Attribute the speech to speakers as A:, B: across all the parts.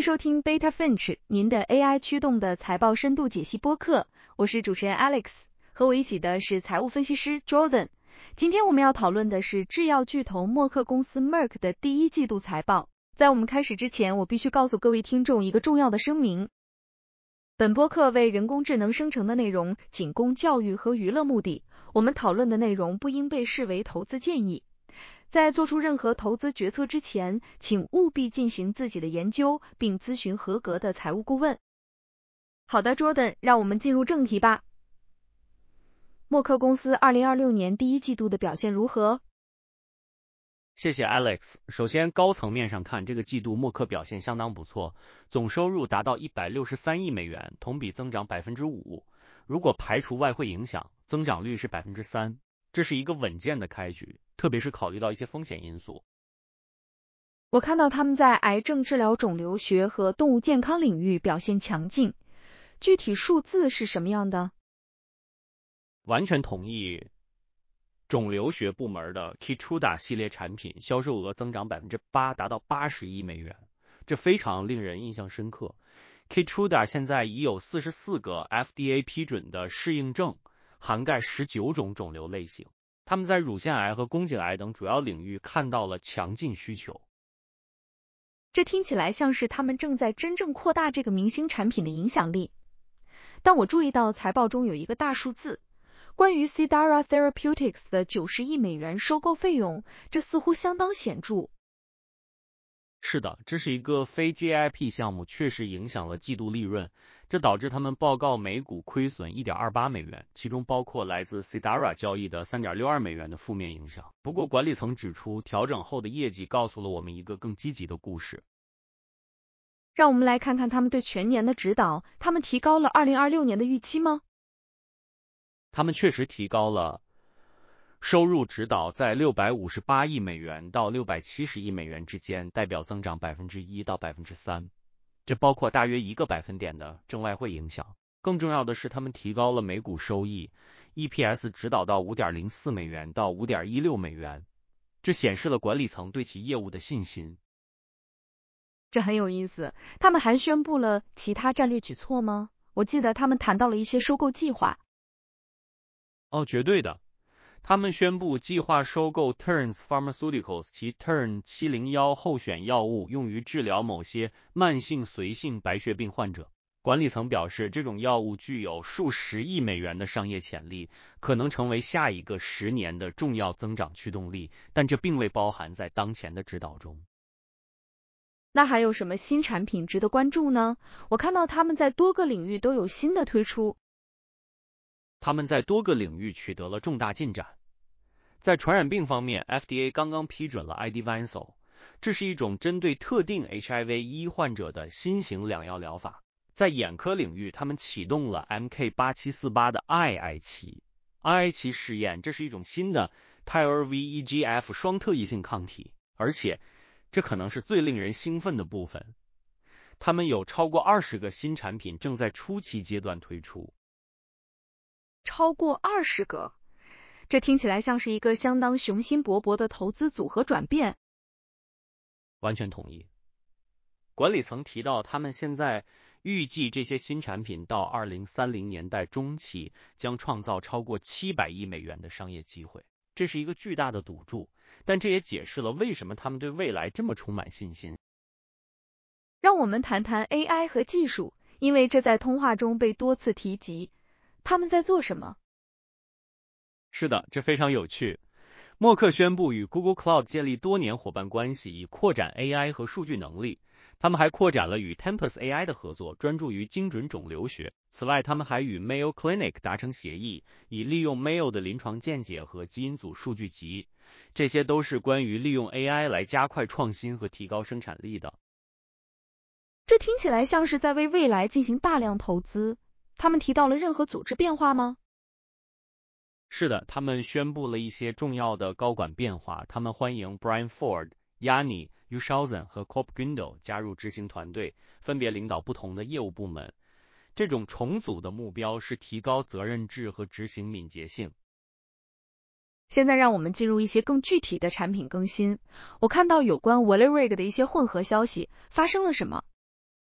A: 迎收听 Beta Finch 您的 AI 驱动的财报深度解析播客，我是主持人 Alex， 和我一起的是财务分析师 Jordan。今天我们要讨论的是制药巨头默克公司 Merck 的第一季度财报。在我们开始之前，我必须告诉各位听众一个重要的声明。本播客为人工智能生成的内容仅供教育和娱乐目的，我们讨论的内容不应被视为投资建议。在做出任何投资决策之前，请务必进行自己的研究，并咨询合格的财务顾问。好的 ，Jordan， 让我们进入正题吧。默克公司2026年第一季度的表现如何？
B: 谢谢 Alex。首先，高层面上看，这个季度默克表现相当不错，总收入达到163亿美元，同比增长 5%。如果排除外汇影响，增长率是 3%， 这是一个稳健的开局，特别是考虑到一些风险因素。
A: 我看到他们在癌症治疗、肿瘤学和动物健康领域表现强劲，具体数字是什么样的？
B: 完全同意。肿瘤学部门的 Keytruda 系列产品销售额增长 8%， 达到80亿美元，这非常令人印象深刻。Keytruda 现在已有44个 FDA 批准的适应症，涵盖19种肿瘤类型。他们在乳腺癌和宫颈癌等主要领域看到了强劲需求。
A: 这听起来像是他们正在真正扩大这个明星产品的影响力。但我注意到财报中有一个大数字，关于 Cidara Therapeutics 的90亿美元收购费用，这似乎相当显著。
B: 是的，这是一个非 GIP 项目，确实影响了季度利润，这导致他们报告每股亏损 1.28 美元，其中包括来自 Cidara 交易的 3.62 美元的负面影响。不过管理层指出，调整后的业绩告诉了我们一个更积极的故事。
A: 让我们来看看他们对全年的指导，他们提高了2026年的预期吗？
B: 他们确实提高了收入指导，在658亿美元到670亿美元之间，代表增长 1% 到 3%， 这包括大约1个百分点的正外汇影响。更重要的是，他们提高了每股收益 EPS 指导到 5.04 美元到 5.16 美元，这显示了管理层对其业务的信心。
A: 这很有意思。他们还宣布了其他战略举措吗？我记得他们谈到了一些收购计划。
B: 绝对的。他们宣布计划收购 Terns Pharmaceuticals 其 TERN-701 候选药物，用于治疗某些慢性髓性白血病患者。管理层表示，这种药物具有数十亿美元的商业潜力，可能成为下一个10年的重要增长驱动力，但这并未包含在当前的指导中。
A: 那还有什么新产品值得关注呢？我看到他们在多个领域都有新的推出。
B: 他们在多个领域取得了重大进展。在传染病方面 ，FDA 刚刚批准了 Idvancel， 这是一种针对特定 HIV-1 患者的新型两药疗法。在眼科领域，他们启动了 MK8748 的 II 期试验，这是一种新的泰尔 VEGF 双特异性抗体，而且这可能是最令人兴奋的部分，他们有超过20个新产品正在初期阶段推出。
A: 超过20个，这听起来像是一个相当雄心勃勃的投资组合转变。
B: 完全同意。管理层提到，他们现在预计这些新产品到2030年代中期将创造超过700亿美元的商业机会，这是一个巨大的赌注，但这也解释了为什么他们对未来这么充满信心。
A: 让我们谈谈 AI 和技术，因为这在通话中被多次提及。他们在做什么？
B: 是的，这非常有趣。默克宣布与 Google Cloud 建立多年伙伴关系，以扩展 AI 和数据能力。他们还扩展了与 Tempus AI 的合作，专注于精准肿瘤学。此外，他们还与 Mayo Clinic 达成协议，以利用 Mayo 的临床见解和基因组数据集。这些都是关于利用 AI 来加快创新和提高生产力的。
A: 这听起来像是在为未来进行大量投资。他们提到了任何组织变化吗？
B: 是的，他们宣布了一些重要的高管变化。他们欢迎 Brian Ford、Yanni Ushausen 和 Cobb Gundo 加入执行团队，分别领导不同的业务部门。这种重组的目标是提高责任制和执行敏捷性。
A: 现在让我们进入一些更具体的产品更新。我看到有关 Wellerig 的一些混合消息，发生了什么？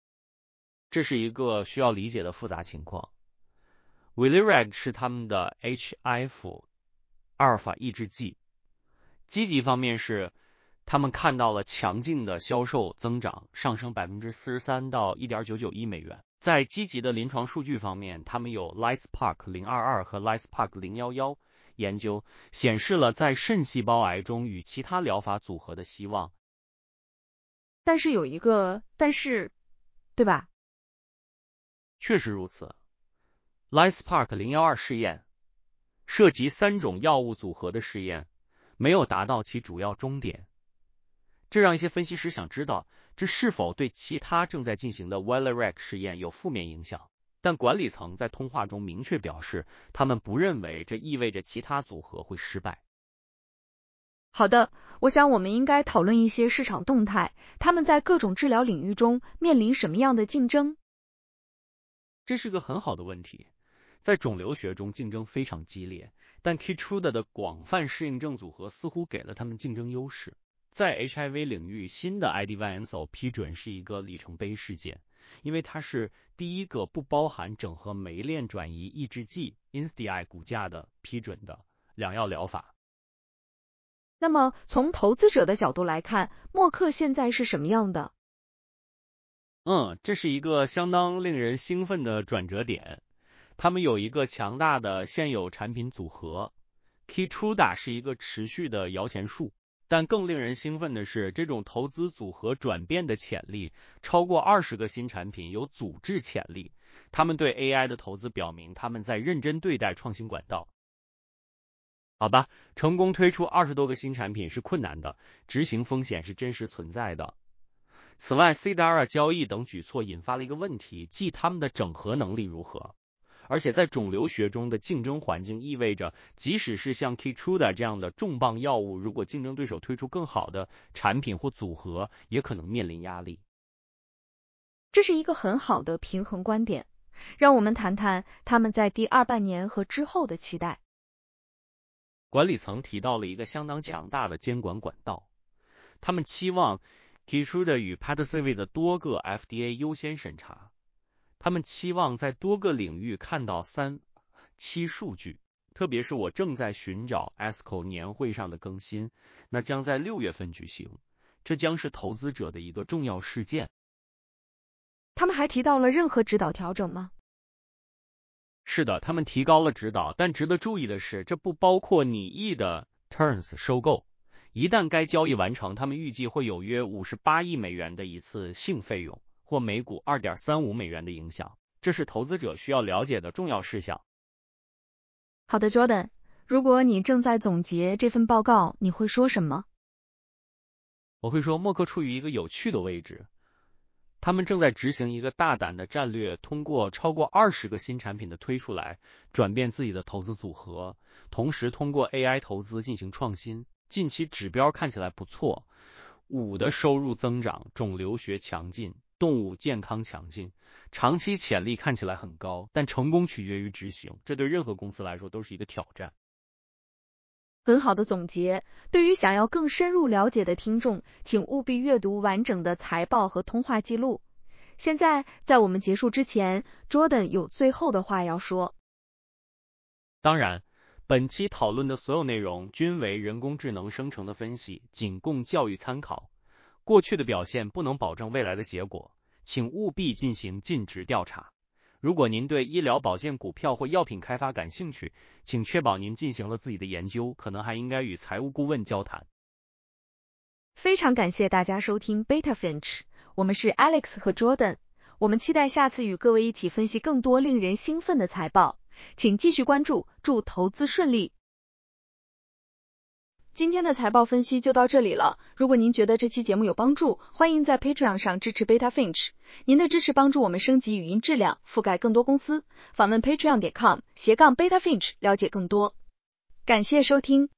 B: 这是一个需要理解的复杂情况。Welireg 是他们的 HIF 阿尔法抑制剂。积极方面是他们看到了强劲的销售增长，上升 43% 到 1.99 亿美元。在积极的临床数据方面，他们有 LITESPARK-022 和 LITESPARK-011 研究显示了在肾细胞癌中与其他疗法组合的希望。
A: 但是有一个但是，对吧？
B: 确实如此。LITESPARK-012 试验涉及3种药物组合的试验，没有达到其主要终点。这让一些分析师想知道，这是否对其他正在进行的 Welireg 试验有负面影响。但管理层在通话中明确表示，他们不认为这意味着其他组合会失败。
A: 好的，我想我们应该讨论一些市场动态，他们在各种治疗领域中面临什么样的竞争？
B: 这是个很好的问题。在肿瘤学中竞争非常激烈，但 Keytruda 的广泛适应症组合似乎给了他们竞争优势。在 HIV 领域，新的 Ivanaselv 批准是一个里程碑事件，因为它是第一个不包含整合酶链转移抑制剂 INSTI 骨架的批准的两药疗法。
A: 那么从投资者的角度来看，默克现在是什么样的？
B: 这是一个相当令人兴奋的转折点。他们有一个强大的现有产品组合 ，Keytruda 是一个持续的摇钱树。但更令人兴奋的是，这种投资组合转变的潜力超过20个新产品有组织潜力。他们对 AI 的投资表明他们在认真对待创新管道。好吧，成功推出20多个新产品是困难的，执行风险是真实存在的。此外 ，Cidara 交易等举措引发了一个问题，即他们的整合能力如何。而且在肿瘤学中的竞争环境意味着，即使是像 Keytruda 这样的重磅药物，如果竞争对手推出更好的产品或组合，也可能面临压力。
A: 这是一个很好的平衡观点。让我们谈谈他们在第二半年和之后的期待。
B: 管理层提到了一个相当强大的监管管道，他们期望 Keytruda 与 Padcev 的多个 FDA 优先审查。他们期望在多个领域看到3期数据，特别是我正在寻找 ASCO 年会上的更新，那将在6月份举行，这将是投资者的一个重要事件。
A: 他们还提到了任何指导调整吗？
B: 是的，他们提高了指导，但值得注意的是，这不包括拟议的 Terns 收购。一旦该交易完成，他们预计会有约58亿美元的一次性费用，或每股2.35美元的影响，这是投资者需要了解的重要事项。
A: 好的 ，Jordan， 如果你正在总结这份报告，你会说什么？
B: 我会说，默克处于一个有趣的位置，他们正在执行一个大胆的战略，通过超过20个新产品的推出来，转变自己的投资组合，同时通过 AI 投资进行创新。近期指标看起来不错，5的收入增长，肿瘤学强劲，动物健康强劲，长期潜力看起来很高，但成功取决于执行，这对任何公司来说都是一个挑战。
A: 很好的总结，对于想要更深入了解的听众，请务必阅读完整的财报和通话记录。现在，在我们结束之前 ，Jordan 有最后的话要说。
B: 当然，本期讨论的所有内容均为人工智能生成的分析，仅供教育参考。过去的表现不能保证未来的结果，请务必进行尽职调查。如果您对医疗保健股票或药品开发感兴趣，请确保您进行了自己的研究，可能还应该与财务顾问交谈。
A: 非常感谢大家收听 Beta Finch， 我们是 Alex 和 Jordan， 我们期待下次与各位一起分析更多令人兴奋的财报。请继续关注，祝投资顺利。今天的财报分析就到这里了。如果您觉得这期节目有帮助，欢迎在 Patreon 上支持 Beta Finch。您的支持帮助我们升级语音质量，覆盖更多公司。访问 patreon.com/Beta Finch 了解更多。感谢收听。